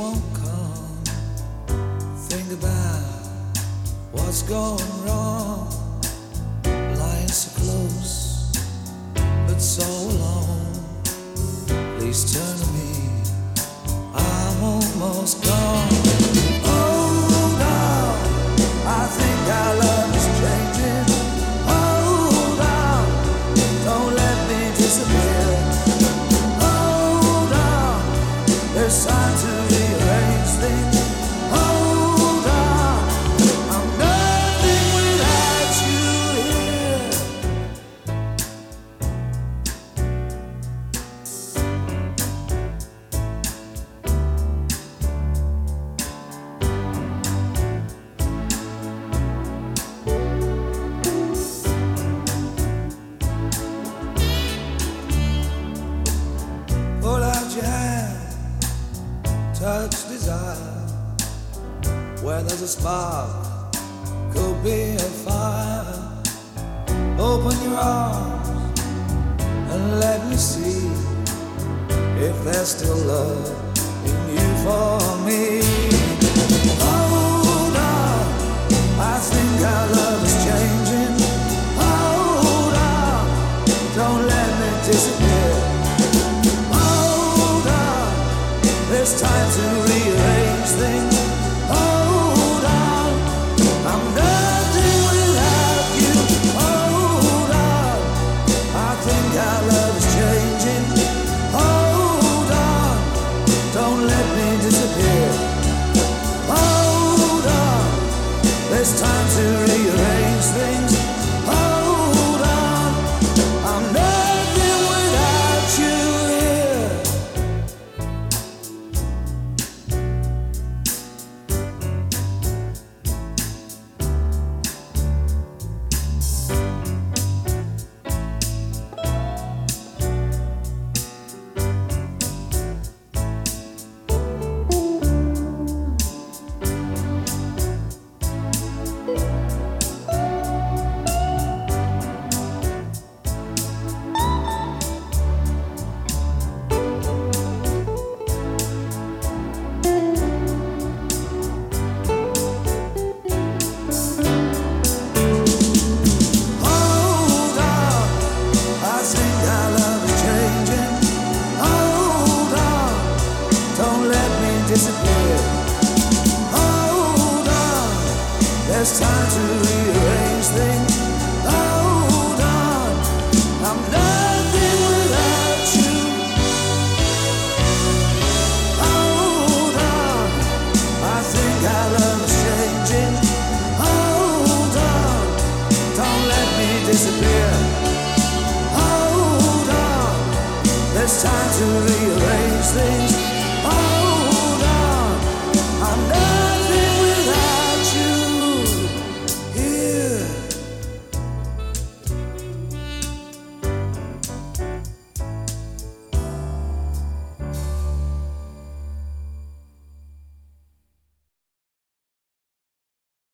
won't come. Think about what's going wrong. Lying so close, but so alone. Please turn to me, I'm almost gone. Hold on, I think our love is changing. Hold on, don't let me disappear. Hold on, there's time to rearrange things. Hold on, I'm nothing without you here. Hold out your hand, touch desire. Where there's a spark, could be a fire. Open your arms and let me see if there's still love in you for me. Hold on, I think our love is changing. Hold on, don't let me disappear. Hold on, there's time to rearrange things. Hold on, I'm nothing without you. Hold on, I think our love is changing. Hold on, don't let me disappear. Hold on, there's time to rearrange things. Hold on, I'm nothing without you here. Hold on, I think our love is changing. Hold on, don't let me disappear. Hold on, there's time to rearrange things. Hold on, I'm nothing without you. Hold on, I think our love is changing. Hold on, don't let me disappear. Hold on, there's time to rearrange things.